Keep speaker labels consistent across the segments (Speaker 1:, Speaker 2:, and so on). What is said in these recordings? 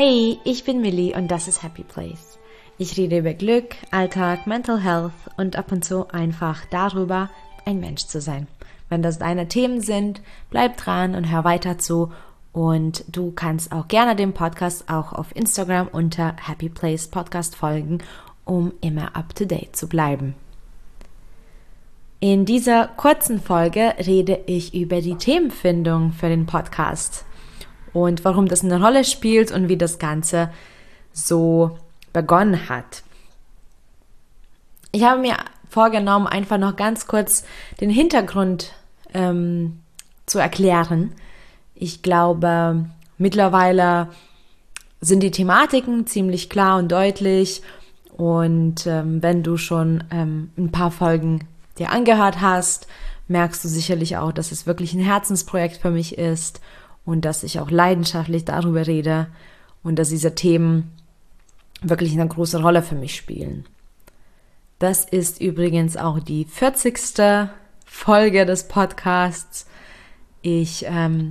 Speaker 1: Hey, ich bin Millie und das ist Happy Place. Ich rede über Glück, Alltag, Mental Health und ab und zu einfach darüber, ein Mensch zu sein. Wenn das deine Themen sind, bleib dran und hör weiter zu. Und du kannst auch gerne dem Podcast auch auf Instagram unter Happy Place Podcast folgen, um immer up to date zu bleiben. In dieser kurzen Folge rede ich über die Themenfindung für den Podcast und warum das eine Rolle spielt und wie das Ganze so begonnen hat. Ich habe mir vorgenommen, einfach noch ganz kurz den Hintergrund zu erklären. Ich glaube, mittlerweile sind die Thematiken ziemlich klar und deutlich und wenn du schon ein paar Folgen dir angehört hast, merkst du sicherlich auch, dass es wirklich ein Herzensprojekt für mich ist und dass ich auch leidenschaftlich darüber rede und dass diese Themen wirklich eine große Rolle für mich spielen. Das ist übrigens auch die 40. Folge des Podcasts. Ich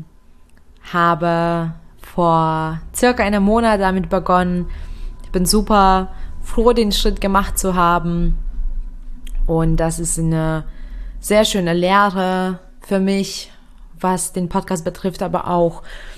Speaker 1: habe vor circa einem Monat damit begonnen. Ich bin super froh, den Schritt gemacht zu haben. Und das ist eine sehr schöne Lehre für mich, was den Podcast betrifft, aber auch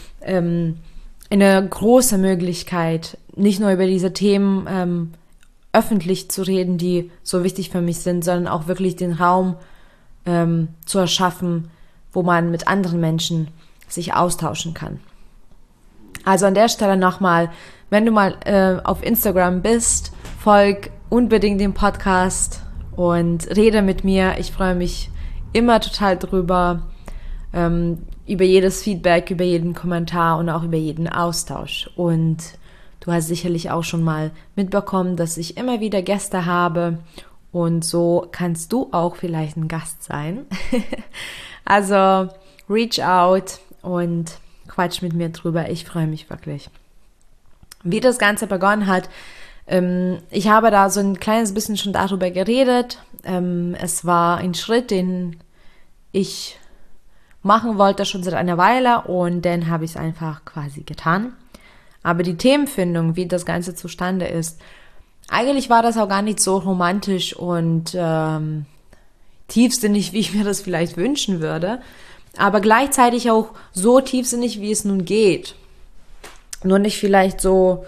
Speaker 1: eine große Möglichkeit, nicht nur über diese Themen öffentlich zu reden, die so wichtig für mich sind, sondern auch wirklich den Raum zu erschaffen, wo man mit anderen Menschen sich austauschen kann. Also an der Stelle nochmal, wenn du mal auf Instagram bist, folg unbedingt dem Podcast und rede mit mir. Ich freue mich immer total drüber, über jedes Feedback, über jeden Kommentar und auch über jeden Austausch. Und du hast sicherlich auch schon mal mitbekommen, dass ich immer wieder Gäste habe und so kannst du auch vielleicht ein Gast sein. Also reach out und quatsch mit mir drüber. Ich freue mich wirklich. Wie das Ganze begonnen hat, ich habe da so ein kleines bisschen schon darüber geredet. Es war ein Schritt, den ich machen wollte schon seit einer Weile und dann habe ich es einfach quasi getan. Aber die Themenfindung, wie das Ganze zustande ist, eigentlich war das auch gar nicht so romantisch und tiefsinnig, wie ich mir das vielleicht wünschen würde, aber gleichzeitig auch so tiefsinnig, wie es nun geht. Nur nicht vielleicht so,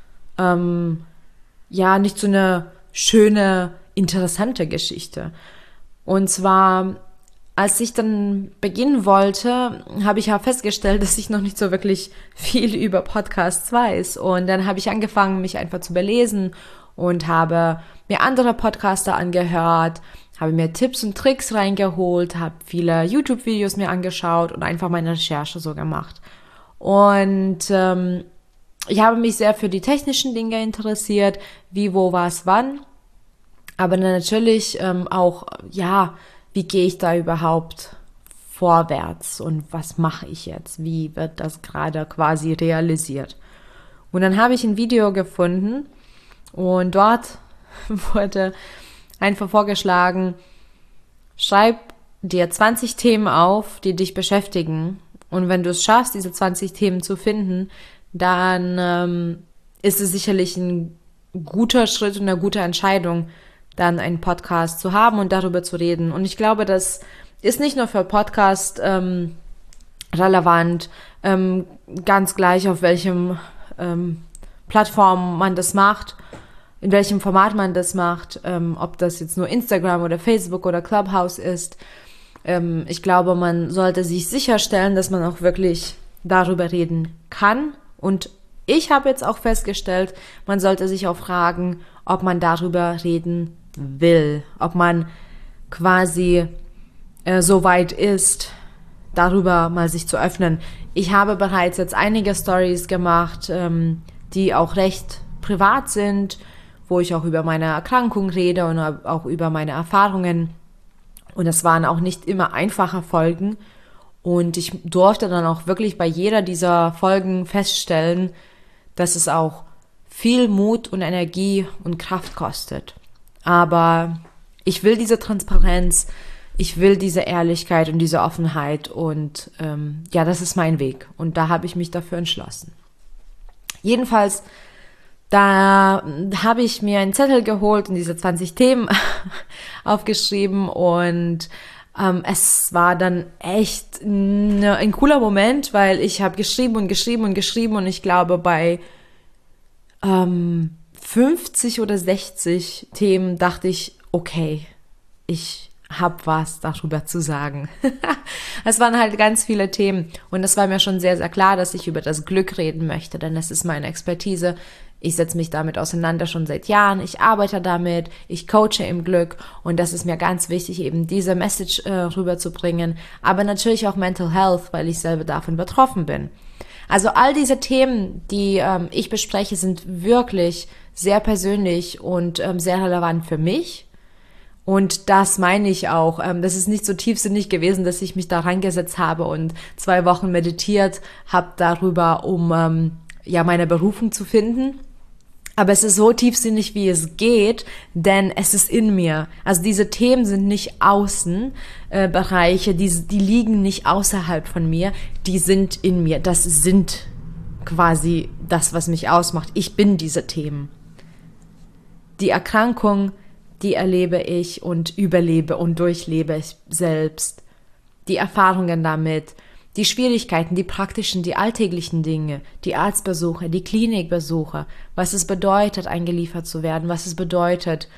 Speaker 1: nicht so eine schöne, interessante Geschichte. Und zwar, als ich dann beginnen wollte, habe ich ja festgestellt, dass ich noch nicht so wirklich viel über Podcasts weiß. Und dann habe ich angefangen, mich einfach zu belesen und habe mir andere Podcaster angehört, habe mir Tipps und Tricks reingeholt, habe viele YouTube-Videos mir angeschaut und einfach meine Recherche so gemacht. Und ich habe mich sehr für die technischen Dinge interessiert, wie, wo, was, wann. Aber natürlich auch, wie gehe ich da überhaupt vorwärts und was mache ich jetzt? Wie wird das gerade quasi realisiert? Und dann habe ich ein Video gefunden und dort wurde einfach vorgeschlagen, schreib dir 20 Themen auf, die dich beschäftigen. Und wenn du es schaffst, diese 20 Themen zu finden, dann ist es sicherlich ein guter Schritt und eine gute Entscheidung, dann einen Podcast zu haben und darüber zu reden. Und ich glaube, das ist nicht nur für Podcast relevant, ganz gleich auf welchem Plattform man das macht, in welchem Format man das macht, ob das jetzt nur Instagram oder Facebook oder Clubhouse ist. Ich glaube, man sollte sich sicherstellen, dass man auch wirklich darüber reden kann. Und ich habe jetzt auch festgestellt, man sollte sich auch fragen, ob man darüber reden will, ob man quasi so weit ist, darüber mal sich zu öffnen. Ich habe bereits jetzt einige Stories gemacht, die auch recht privat sind, wo ich auch über meine Erkrankung rede und auch über meine Erfahrungen. Und es waren auch nicht immer einfache Folgen. Und ich durfte dann auch wirklich bei jeder dieser Folgen feststellen, dass es auch viel Mut und Energie und Kraft kostet. Aber ich will diese Transparenz, ich will diese Ehrlichkeit und diese Offenheit und das ist mein Weg. Und da habe ich mich dafür entschlossen. Jedenfalls, da habe ich mir einen Zettel geholt und diese 20 Themen aufgeschrieben und es war dann echt ein cooler Moment, weil ich habe geschrieben und ich glaube bei 50 oder 60 Themen dachte ich, okay, ich habe was darüber zu sagen. Es waren halt ganz viele Themen und es war mir schon sehr, sehr klar, dass ich über das Glück reden möchte, denn das ist meine Expertise. Ich setze mich damit auseinander schon seit Jahren, ich arbeite damit, ich coache im Glück und das ist mir ganz wichtig, eben diese Message rüberzubringen, aber natürlich auch Mental Health, weil ich selber davon betroffen bin. Also all diese Themen, die ich bespreche, sind wirklich sehr persönlich und sehr relevant für mich. Und das meine ich auch. Das ist nicht so tiefsinnig gewesen, dass ich mich da reingesetzt habe und 2 Wochen meditiert habe darüber, um meine Berufung zu finden. Aber es ist so tiefsinnig, wie es geht, denn es ist in mir. Also diese Themen sind nicht Außenbereiche, die liegen nicht außerhalb von mir, die sind in mir. Das sind quasi das, was mich ausmacht. Ich bin diese Themen. Die Erkrankung, die erlebe ich und überlebe und durchlebe ich selbst. Die Erfahrungen damit, die Schwierigkeiten, die praktischen, die alltäglichen Dinge, die Arztbesuche, die Klinikbesuche, was es bedeutet, eingeliefert zu werden, was es bedeutet,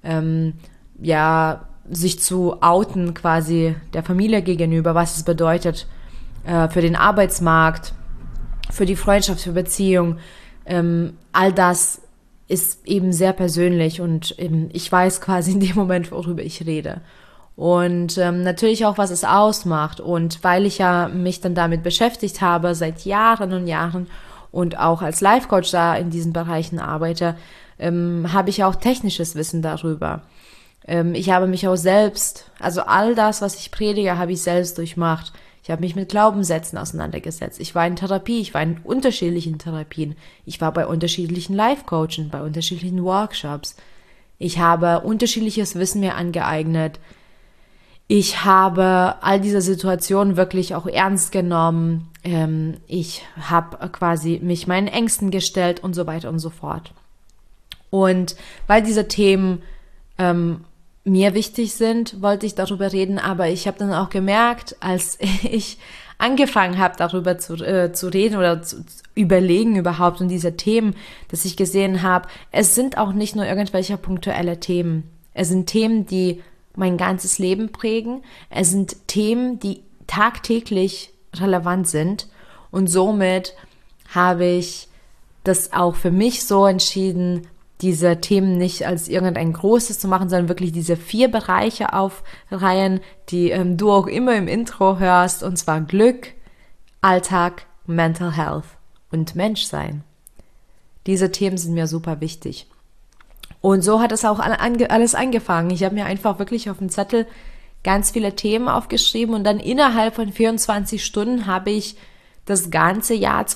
Speaker 1: sich zu outen quasi der Familie gegenüber, was es bedeutet für den Arbeitsmarkt, für die Freundschaft, für Beziehung, all das ist eben sehr persönlich und ich weiß quasi in dem Moment, worüber ich rede. Und natürlich auch, was es ausmacht. Und weil ich ja mich dann damit beschäftigt habe, seit Jahren und Jahren und auch als Life-Coach da in diesen Bereichen arbeite, habe ich auch technisches Wissen darüber. Ich habe mich auch selbst, also all das, was ich predige, habe ich selbst durchmacht. Ich habe mich mit Glaubenssätzen auseinandergesetzt. Ich war in Therapie, ich war in unterschiedlichen Therapien. Ich war bei unterschiedlichen Life-Coaching, bei unterschiedlichen Workshops. Ich habe unterschiedliches Wissen mir angeeignet. Ich habe all diese Situationen wirklich auch ernst genommen. Ich habe quasi mich meinen Ängsten gestellt und so weiter und so fort. Und weil diese Themen mir wichtig sind, wollte ich darüber reden, aber ich habe dann auch gemerkt, als ich angefangen habe, darüber zu reden oder zu überlegen überhaupt und diese Themen, dass ich gesehen habe, es sind auch nicht nur irgendwelche punktuelle Themen. Es sind Themen, die mein ganzes Leben prägen. Es sind Themen, die tagtäglich relevant sind und somit habe ich das auch für mich so entschieden, diese Themen nicht als irgendein großes zu machen, sondern wirklich diese 4 Bereiche aufreihen, die du auch immer im Intro hörst, und zwar Glück, Alltag, Mental Health und Menschsein. Diese Themen sind mir super wichtig. Und so hat es auch alles angefangen. Ich habe mir einfach wirklich auf dem Zettel ganz viele Themen aufgeschrieben und dann innerhalb von 24 Stunden habe ich das ganze Jahr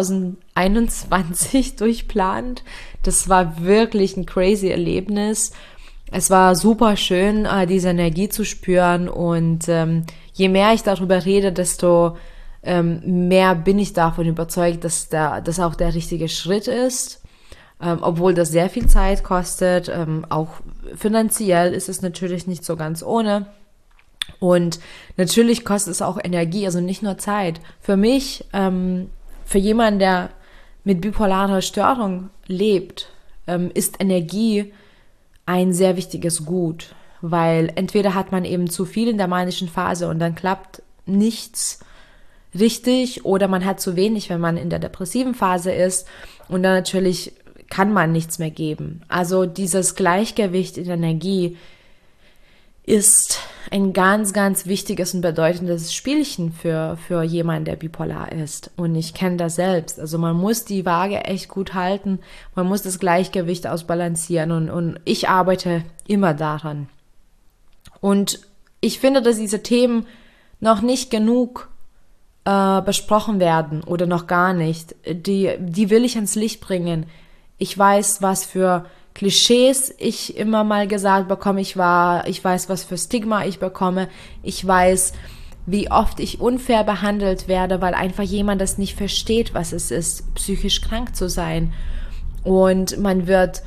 Speaker 1: 2021 durchplant. Das war wirklich ein crazy Erlebnis. Es war super schön, diese Energie zu spüren und je mehr ich darüber rede, desto mehr bin ich davon überzeugt, dass das auch der richtige Schritt ist. Obwohl das sehr viel Zeit kostet, auch finanziell ist es natürlich nicht so ganz ohne. Und natürlich kostet es auch Energie, also nicht nur Zeit. Für mich, für jemanden, der mit bipolarer Störung lebt, ist Energie ein sehr wichtiges Gut, weil entweder hat man eben zu viel in der manischen Phase und dann klappt nichts richtig oder man hat zu wenig, wenn man in der depressiven Phase ist und dann natürlich kann man nichts mehr geben. Also dieses Gleichgewicht in Energie ist ein ganz, ganz wichtiges und bedeutendes Spielchen für jemanden, der bipolar ist. Und ich kenne das selbst. Also man muss die Waage echt gut halten. Man muss das Gleichgewicht ausbalancieren. Und ich arbeite immer daran. Und ich finde, dass diese Themen noch nicht genug besprochen werden oder noch gar nicht. Die will ich ans Licht bringen. Ich weiß, was für Klischees ich immer mal gesagt bekomme. Ich weiß, was für Stigma ich bekomme. Ich weiß, wie oft ich unfair behandelt werde, weil einfach jemand das nicht versteht, was es ist, psychisch krank zu sein. Und man wird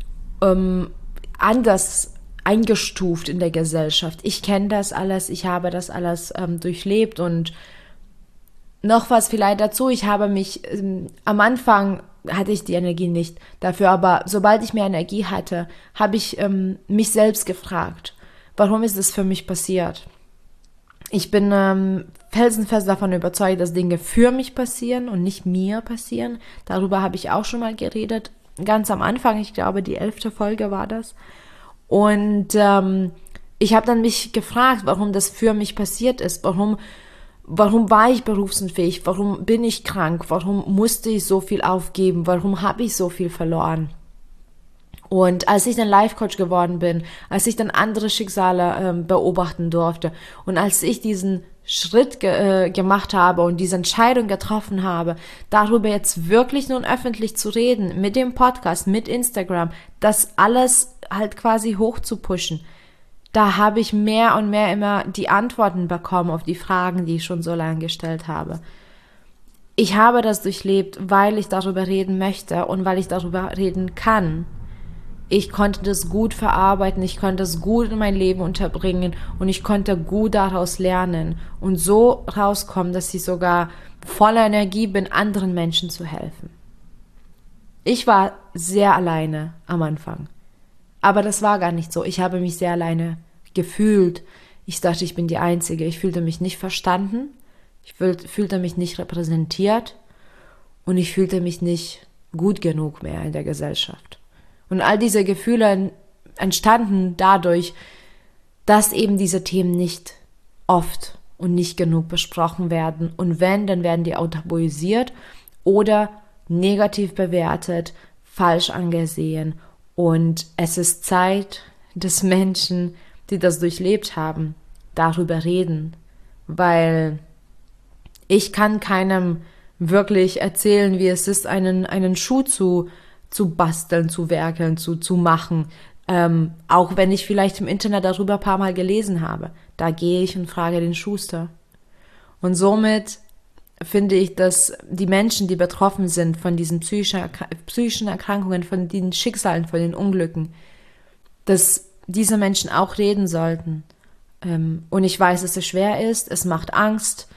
Speaker 1: anders eingestuft in der Gesellschaft. Ich kenne das alles, ich habe das alles durchlebt und noch was vielleicht dazu, ich habe mich, am Anfang hatte ich die Energie nicht dafür, aber sobald ich mehr Energie hatte, habe ich mich selbst gefragt, warum ist das für mich passiert? Ich bin felsenfest davon überzeugt, dass Dinge für mich passieren und nicht mir passieren. Darüber habe ich auch schon mal geredet, ganz am Anfang, ich glaube die 11. Folge war das. Und ich habe dann mich gefragt, warum das für mich passiert ist, warum war ich berufsunfähig, warum bin ich krank, warum musste ich so viel aufgeben, warum habe ich so viel verloren. Und als ich dann Life-Coach geworden bin, als ich dann andere Schicksale beobachten durfte und als ich diesen Schritt gemacht habe und diese Entscheidung getroffen habe, darüber jetzt wirklich nun öffentlich zu reden, mit dem Podcast, mit Instagram, das alles halt quasi hoch zu pushen, da habe ich mehr und mehr immer die Antworten bekommen auf die Fragen, die ich schon so lange gestellt habe. Ich habe das durchlebt, weil ich darüber reden möchte und weil ich darüber reden kann. Ich konnte das gut verarbeiten, ich konnte es gut in mein Leben unterbringen und ich konnte gut daraus lernen und so rauskommen, dass ich sogar voller Energie bin, anderen Menschen zu helfen. Ich war sehr alleine am Anfang, aber das war gar nicht so. Ich habe mich sehr alleine gefühlt. Ich dachte, ich bin die Einzige. Ich fühlte mich nicht verstanden, ich fühlte mich nicht repräsentiert und ich fühlte mich nicht gut genug mehr in der Gesellschaft. Und all diese Gefühle entstanden dadurch, dass eben diese Themen nicht oft und nicht genug besprochen werden. Und wenn, dann werden die auch tabuisiert oder negativ bewertet, falsch angesehen. Und es ist Zeit, dass Menschen, die das durchlebt haben, darüber reden. Weil ich kann keinem wirklich erzählen, wie es ist, einen Schuh zu basteln, zu werkeln, zu machen. Auch wenn ich vielleicht im Internet darüber ein paar Mal gelesen habe. Da gehe ich und frage den Schuster. Und somit finde ich, dass die Menschen, die betroffen sind von diesen psychischen Erkrankungen, von den Schicksalen, von den Unglücken, dass diese Menschen auch reden sollten. Und ich weiß, dass es schwer ist, es macht Angst,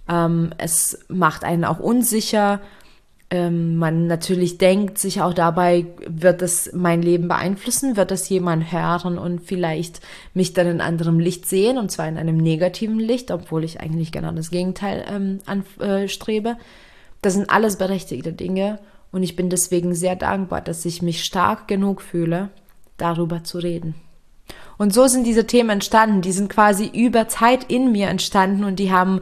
Speaker 1: es macht einen auch unsicher. Man natürlich denkt sich auch dabei, wird es mein Leben beeinflussen, wird das jemand hören und vielleicht mich dann in anderem Licht sehen, und zwar in einem negativen Licht, obwohl ich eigentlich genau das Gegenteil anstrebe. Das sind alles berechtigte Dinge und ich bin deswegen sehr dankbar, dass ich mich stark genug fühle, darüber zu reden. Und so sind diese Themen entstanden, die sind quasi über Zeit in mir entstanden und die haben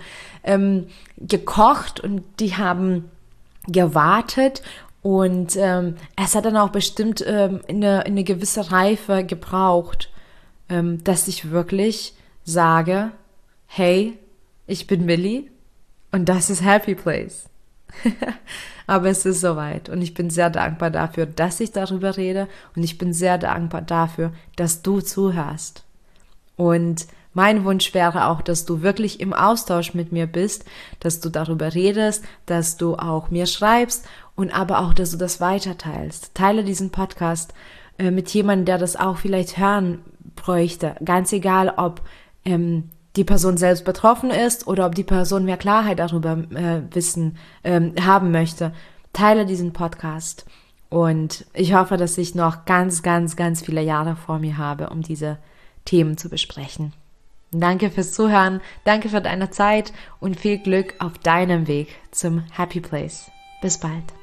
Speaker 1: gekocht und die haben gewartet und es hat dann auch bestimmt eine gewisse Reife gebraucht, dass ich wirklich sage, hey, ich bin Millie und das ist Happy Place. Aber es ist soweit und ich bin sehr dankbar dafür, dass ich darüber rede und ich bin sehr dankbar dafür, dass du zuhörst. Und mein Wunsch wäre auch, dass du wirklich im Austausch mit mir bist, dass du darüber redest, dass du auch mir schreibst und aber auch, dass du das weiterteilst. Teile diesen Podcast mit jemandem, der das auch vielleicht hören bräuchte. Ganz egal, ob die Person selbst betroffen ist oder ob die Person mehr Klarheit darüber haben möchte. Teile diesen Podcast und ich hoffe, dass ich noch ganz, ganz, ganz viele Jahre vor mir habe, um diese Themen zu besprechen. Danke fürs Zuhören, danke für deine Zeit und viel Glück auf deinem Weg zum Happy Place. Bis bald.